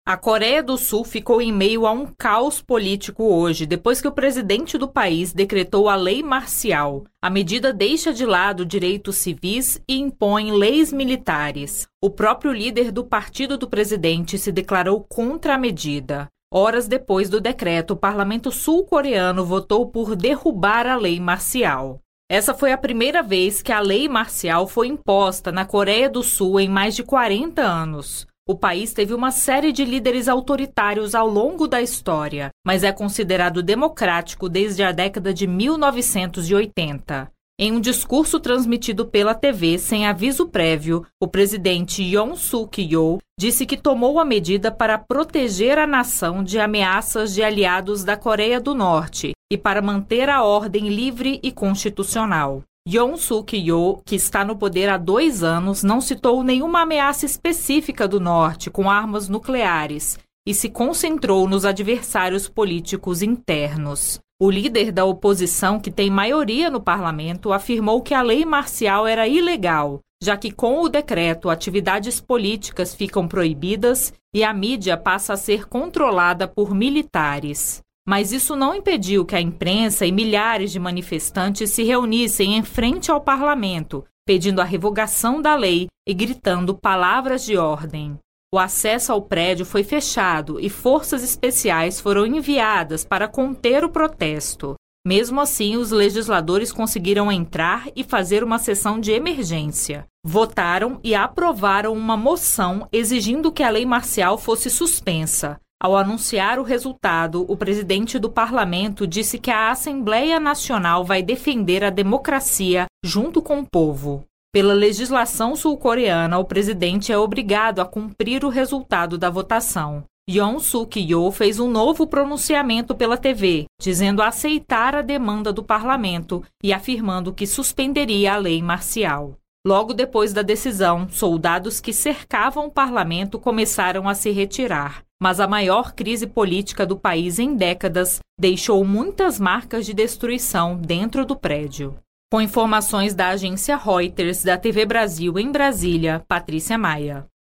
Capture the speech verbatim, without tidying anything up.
A Coreia do Sul ficou em meio a um caos político hoje, depois que o presidente do país decretou a lei marcial. A medida deixa de lado direitos civis e impõe leis militares. O próprio líder do partido do presidente se declarou contra a medida. Horas depois do decreto, o parlamento sul-coreano votou por derrubar a lei marcial. Essa foi a primeira vez que a lei marcial foi imposta na Coreia do Sul em mais de quarenta anos. O país teve uma série de líderes autoritários ao longo da história, mas é considerado democrático desde a década de mil novecentos e oitenta. Em um discurso transmitido pela T V sem aviso prévio, o presidente Yoon Suk-yeol disse que tomou a medida para proteger a nação de ameaças de aliados da Coreia do Norte e para manter a ordem livre e constitucional. Yoon Suk-yeol, que está no poder há dois anos, não citou nenhuma ameaça específica do Norte com armas nucleares e se concentrou nos adversários políticos internos. O líder da oposição, que tem maioria no parlamento, afirmou que a lei marcial era ilegal, já que com o decreto atividades políticas ficam proibidas e a mídia passa a ser controlada por militares. Mas isso não impediu que a imprensa e milhares de manifestantes se reunissem em frente ao parlamento, pedindo a revogação da lei e gritando palavras de ordem. O acesso ao prédio foi fechado e forças especiais foram enviadas para conter o protesto. Mesmo assim, os legisladores conseguiram entrar e fazer uma sessão de emergência. Votaram e aprovaram uma moção exigindo que a lei marcial fosse suspensa. Ao anunciar o resultado, o presidente do parlamento disse que a Assembleia Nacional vai defender a democracia junto com o povo. Pela legislação sul-coreana, o presidente é obrigado a cumprir o resultado da votação. Yoon Suk-yeol fez um novo pronunciamento pela T V, dizendo aceitar a demanda do parlamento e afirmando que suspenderia a lei marcial. Logo depois da decisão, soldados que cercavam o parlamento começaram a se retirar. Mas a maior crise política do país em décadas deixou muitas marcas de destruição dentro do prédio. Com informações da agência Reuters, da T V Brasil em Brasília, Patrícia Maia.